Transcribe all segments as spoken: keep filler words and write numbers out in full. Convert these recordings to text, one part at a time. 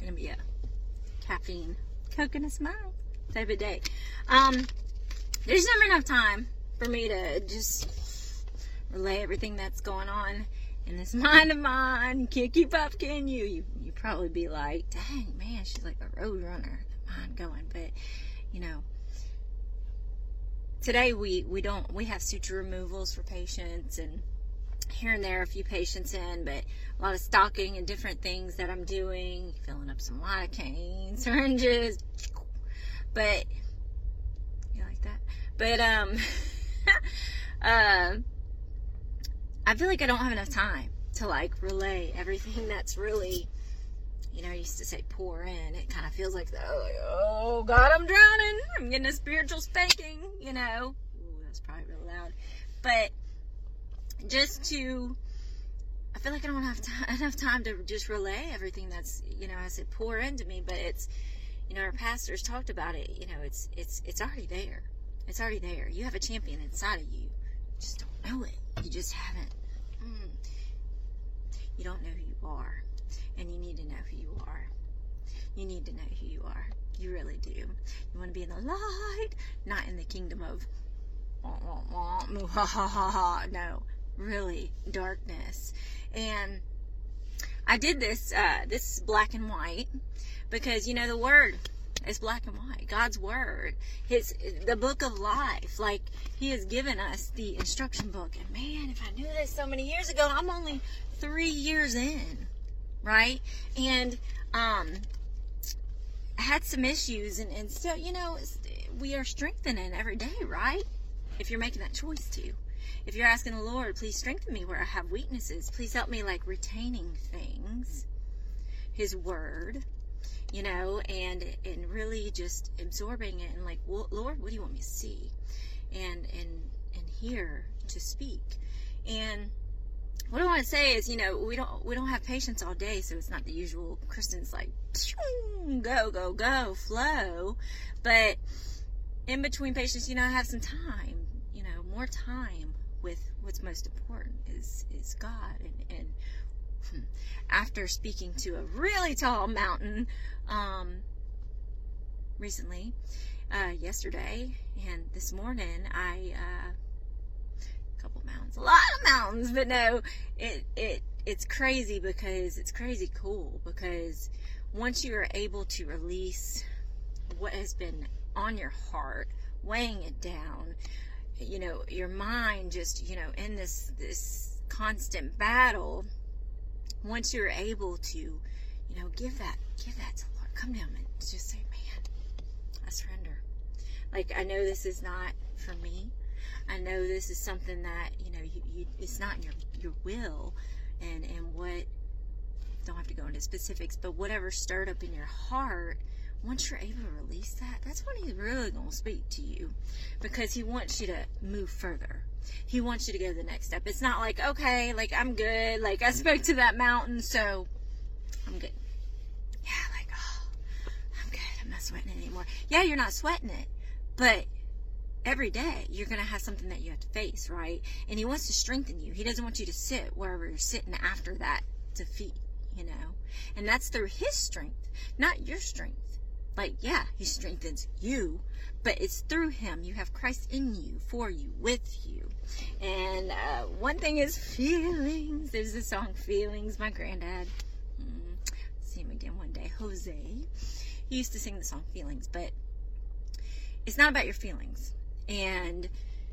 going to be a caffeine, coconut smile type of day. Um, there's never enough time for me to just relay everything that's going on in this mind of mine. You can't keep up, can you? You you probably be like, dang, man, she's like a road runner. Mind going, but you know, today we we don't we have suture removals for patients, and here and there a few patients in, but a lot of stocking and different things that I'm doing, filling up some lidocaine syringes. But you like that? But um uh I feel like I don't have enough time to like relay everything that's really, you know, I used to say pour in. It kind of feels like, oh, like, oh God, I'm drowning. I'm getting a spiritual spanking, you know. Ooh, that's probably real loud. But just to, I feel like I don't have time, enough time to just relay everything that's, you know, I said pour into me, but it's, you know, our pastors talked about it. You know, it's it's it's already there. It's already there. You have a champion inside of you. You just don't know it. You just haven't. Mm, you don't know who you are. And you need to know who you are. You need to know who you are. You really do. You want to be in the light, not in the kingdom of no, really darkness. And I did this, uh, this is black and white, because, you know, the word is black and white. God's word, his, the book of life. Like, he has given us the instruction book. And man, if I knew this so many years ago, I'm only three years in. Right? And um, I had some issues, and, and still, you know, we are strengthening every day, right? If you're making that choice to. If you're asking the Lord, please strengthen me where I have weaknesses. Please help me, like, retaining things, his word, you know, and and really just absorbing it and like, well, Lord, what do you want me to see? And, and, and hear to speak. And what I want to say is, you know, we don't we don't have patience all day, so it's not the usual Kristen's like, go, go, go, flow. But in between patients, you know, I have some time, you know, more time with what's most important is, is God. And, and after speaking to a really tall mountain um, recently, uh, yesterday, and this morning, I... Uh, couple mountains, a lot of mountains, but no, it it it's crazy because it's crazy cool because once you are able to release what has been on your heart, weighing it down, you know, your mind just, you know, in this this constant battle, once you're able to, you know, give that give that to the Lord, come down and just say, man, I surrender. Like, I know this is not for me. I know this is something that, you know, you, you, it's not in your, your will, and, and what, don't have to go into specifics, but whatever stirred up in your heart, once you're able to release that, that's when he's really going to speak to you, because he wants you to move further. He wants you to go to the next step. It's not like, okay, like, I'm good, like, I spoke to that mountain, so I'm good. Yeah, like, oh, I'm good, I'm not sweating it anymore. Yeah, you're not sweating it, but every day you're going to have something that you have to face, right? And he wants to strengthen you. He doesn't want you to sit wherever you're sitting after that defeat, you know? And that's through his strength, not your strength. Like, yeah, he strengthens you, but it's through him. You have Christ in you, for you, with you. And uh, one thing is feelings. There's the song Feelings. My granddad, mm, see him again one day, Jose, he used to sing the song Feelings, but it's not about your feelings. And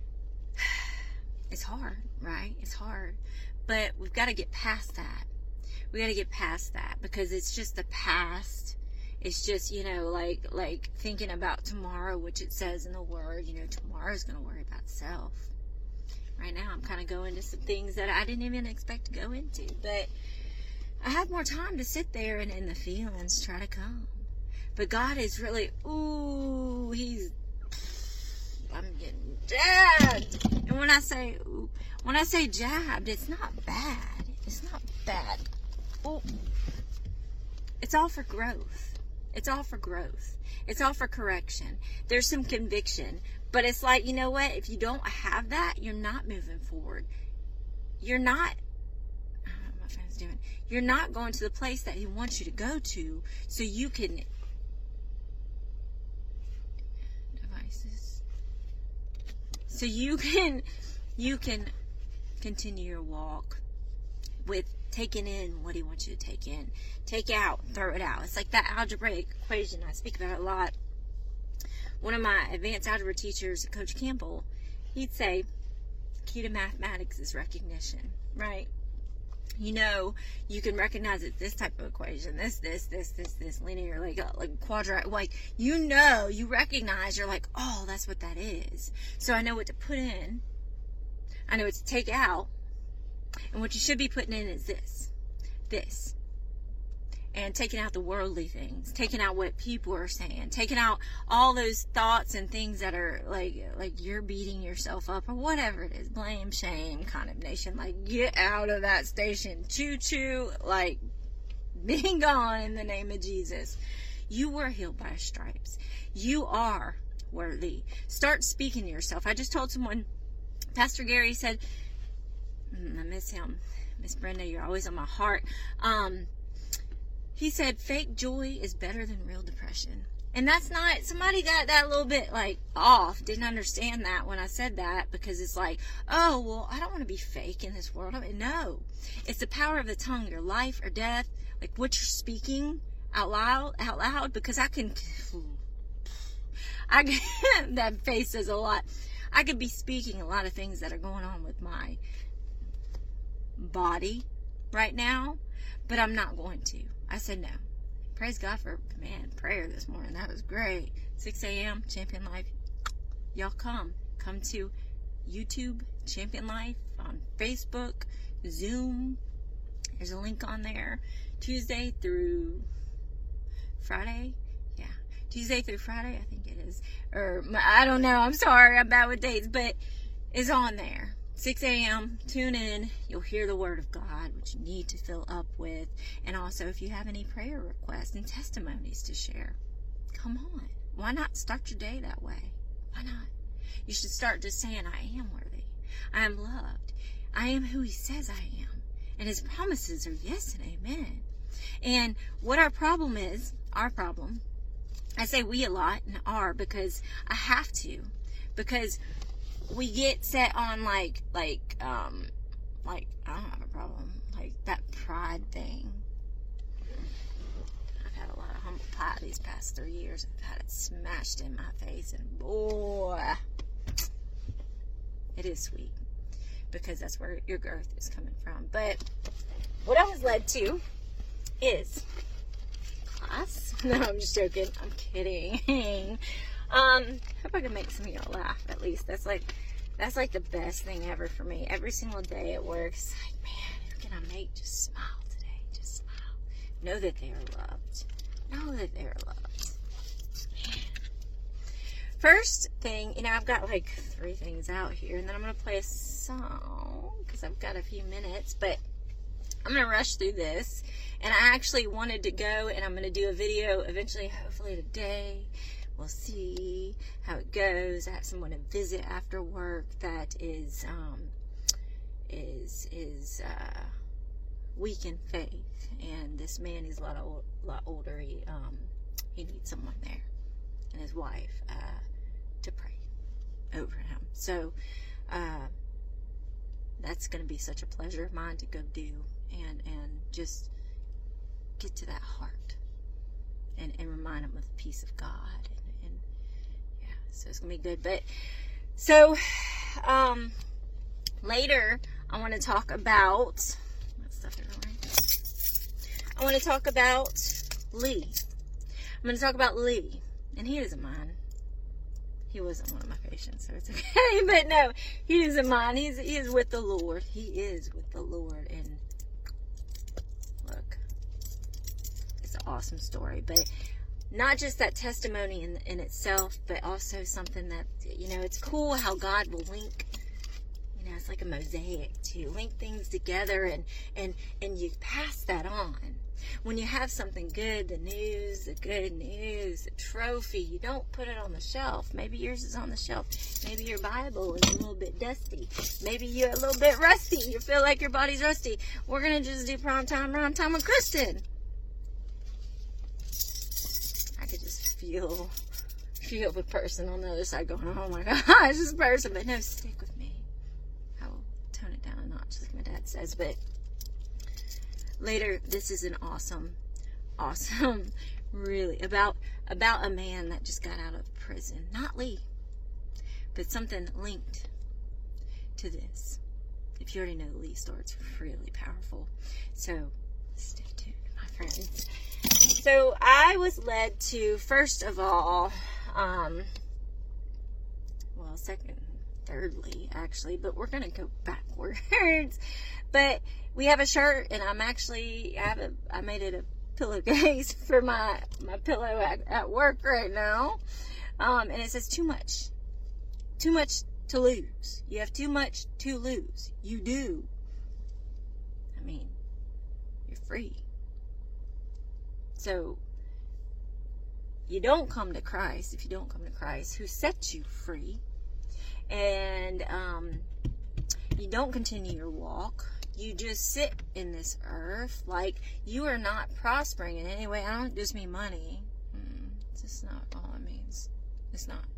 it's hard, right? It's hard. But we've got to get past that. We got to get past that because it's just the past. It's just, you know, like like thinking about tomorrow, which it says in the Word, you know, tomorrow's going to worry about itself. Right now, I'm kind of going to some things that I didn't even expect to go into. But I have more time to sit there and in the feelings try to come. But God is really, ooh, he's, I'm getting jabbed. And when I say, ooh, when I say jabbed, it's not bad. It's not bad. Ooh. It's all for growth. It's all for growth. It's all for correction. There's some conviction. But it's like, you know what? If you don't have that, you're not moving forward. You're not, I don't know if boyfriend's doing. You're not going to the place that he wants you to go to so you can devices. So you can you can continue your walk with taking in what he wants you to take in. Take out, throw it out. It's like that algebraic equation. I speak about it a lot. One of my advanced algebra teachers, Coach Campbell, he'd say, key to mathematics is recognition, right? You know, you can recognize it, this type of equation, this, this, this, this, this, linear, like, uh, like quadratic, like, you know, you recognize, you're like, oh, that's what that is. So I know what to put in. I know what to take out. And what you should be putting in is this, this. And taking out the worldly things, taking out what people are saying, taking out all those thoughts and things that are like, like you're beating yourself up or whatever it is, blame, shame, condemnation, like get out of that station, choo choo, like be gone in the name of Jesus. You were healed by stripes. You are worthy. Start speaking to yourself. I just told someone, Pastor Gary said, mm, I miss him. Miss Brenda, you're always on my heart. Um, He said, fake joy is better than real depression. And that's not, somebody got that a little bit like off, didn't understand that when I said that, because it's like, oh, well, I don't want to be fake in this world. I mean, no, it's the power of the tongue, your life or death, like what you're speaking out loud, out loud, because I can, I can, that face says a lot. I could be speaking a lot of things that are going on with my body right now, but I'm not going to. I said no. Praise God for, man, prayer this morning. That was great. six a.m. Champion Life. Y'all come. Come to YouTube, Champion Life, on Facebook, Zoom. There's a link on there. Tuesday through Friday. Yeah. Tuesday through Friday, I think it is. Or, I don't know. I'm sorry. I'm bad with dates. But it's on there. six a.m. Tune in. You'll hear the word of God, which you need to fill up with. And also, if you have any prayer requests and testimonies to share, come on. Why not start your day that way? Why not? You should start just saying, I am worthy. I am loved. I am who he says I am. And his promises are yes and amen. And what our problem is, our problem, I say we a lot, and our, because I have to. Because we get set on like, like, um, like, I don't have a problem, like that pride thing. I've had a lot of humble pie these past three years. I've had it smashed in my face, and boy, it is sweet, because that's where your growth is coming from. But what I was led to is class. No, I'm just joking. I'm kidding. Um, hope I can make some of y'all laugh, at least. That's like, that's like the best thing ever for me. Every single day at work, it's like, man, who can I make just smile today? Just smile. Know that they are loved. Know that they are loved. Man. First thing, you know, I've got like three things out here, and then I'm going to play a song, because I've got a few minutes, but I'm going to rush through this. And I actually wanted to go, and I'm going to do a video eventually, hopefully today. We'll see how it goes. I have someone to visit after work that is um, is is uh, weak in faith, and this man is a lot old, lot older. He um, he needs someone there, and his wife uh, to pray over him. So uh, that's going to be such a pleasure of mine to go do, and and just get to that heart, and and remind him of the peace of God. So it's going to be good. But so um, later I want to talk about what stuff I want to talk about Lee. I'm going to talk about Lee, and he doesn't mind. He wasn't one of my patients, so it's okay. But no, he doesn't mind. He's he is with the Lord. He is with the Lord, and look, it's an awesome story. But not just that testimony in, in itself, but also something that, you know, it's cool how God will link, you know, it's like a mosaic to link things together, and, and, and you pass that on. When you have something good, the news, the good news, the trophy, you don't put it on the shelf. Maybe yours is on the shelf. Maybe your Bible is a little bit dusty. Maybe you're a little bit rusty. You feel like your body's rusty. We're going to just do prime time, rhyme time with Kristen. I could just feel, feel the person on the other side going, oh my gosh, this person. But no, stick with me. I will tone it down a notch, like my dad says. But later, this is an awesome, awesome, really, about about a man that just got out of prison. Not Lee, but something linked to this. If you already know the Lee story, it's really powerful. So, stay tuned, my friends. So, I was led to, first of all, um, well, second, thirdly, actually, but we're going to go backwards. But we have a shirt, and I'm actually, I have a, I made it a pillowcase for my, my pillow at, at work right now. Um, and it says too much, too much to lose. You have too much to lose. You do. I mean, you're free. So, you don't come to Christ, if you don't come to Christ, who sets you free. And, um, you don't continue your walk. You just sit in this earth like you are not prospering in any way. I don't just mean money. Mm, it's just not all it means. It's not.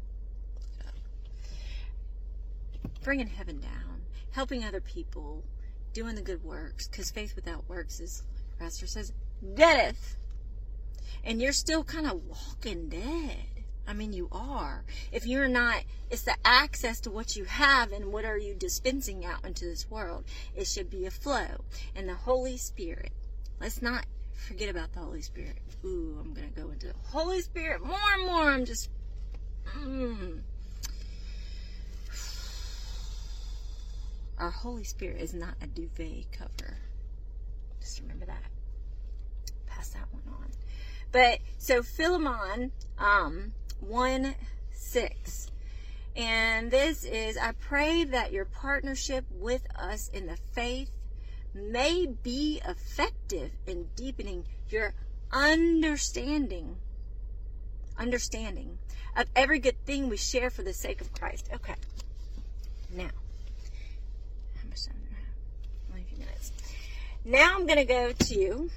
Bringing heaven down, helping other people, doing the good works. Because faith without works is, like the pastor says, deadeth. And you're still kind of walking dead. I mean, you are. If you're not, it's the access to what you have and what are you dispensing out into this world. It should be a flow. And the Holy Spirit, let's not forget about the Holy Spirit. Ooh, I'm going to go into the Holy Spirit more and more. I'm just, mm. Our Holy Spirit is not a duvet cover. Just remember that. Pass that one on. But, so Philemon, um, one six, and this is, I pray that your partnership with us in the faith may be effective in deepening your understanding understanding of every good thing we share for the sake of Christ. Okay, now how much time do I have? Only a few minutes. Now I'm gonna go to,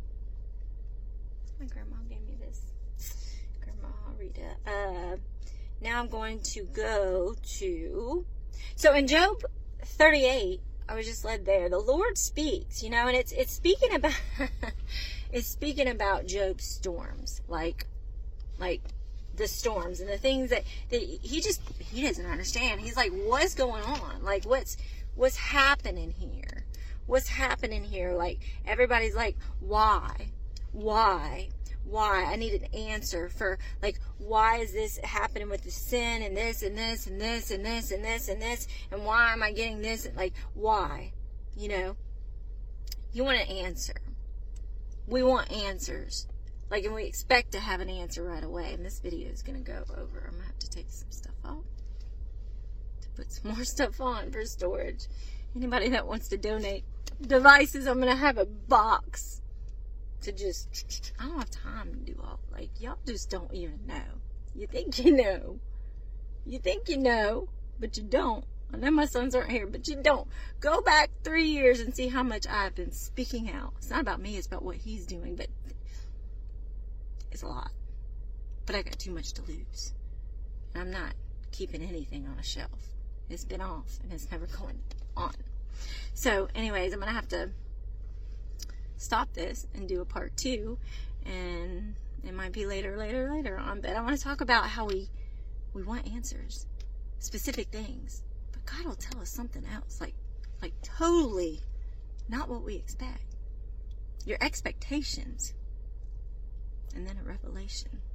my grandma gave me this. Grandma Rita. Uh, now I'm going to go to, so in Job thirty-eight, I was just led there. The Lord speaks, you know, and it's it's speaking about it's speaking about Job's storms, like like the storms and the things that, that he just he doesn't understand. He's like, what's going on? Like, what's what's happening here? What's happening here? Like, everybody's like, why? Why? Why? I need an answer for, like, why is this happening with the sin and this and this and this and this and this and this, and why am I getting this? Like, why? You know? You want an answer. We want answers. Like, and we expect to have an answer right away. And this video is going to go over. I'm going to have to take some stuff off to put some more stuff on for storage. Anybody that wants to donate devices, I'm going to have a box to just, I don't have time to do all, like, y'all just don't even know. You think you know. You think you know, but you don't. I know my sons aren't here, but you don't. Go back three years and see how much I've been speaking out. It's not about me, it's about what he's doing, but it's a lot. But I got too much to lose. And I'm not keeping anything on a shelf. It's been off, and it's never going on. So, anyways, I'm going to have to stop this and do a part two, and it might be later, later, later on, but I want to talk about how we we want answers, specific things, but God will tell us something else, like like totally not what we expect. Your expectations, and then a revelation.